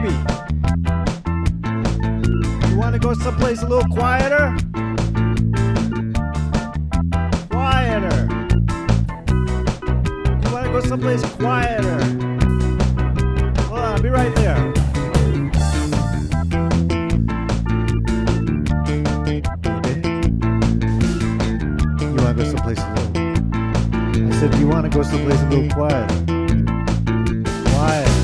baby? You want to go someplace a little quieter? Quieter. You want to go someplace quieter? Hold on, I'll be right there. You want to go someplace a little... I said, you want to go someplace a little quieter? Quieter.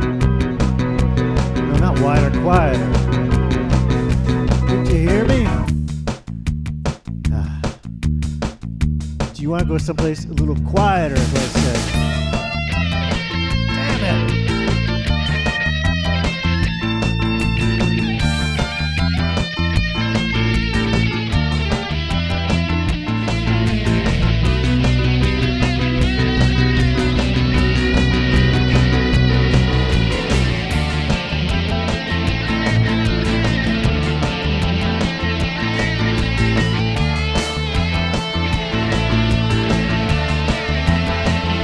No, not wider, quieter. Did you hear me? Do you want to go someplace a little quieter, as I said? Damn it!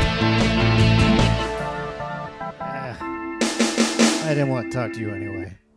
I didn't want to talk to you anyway.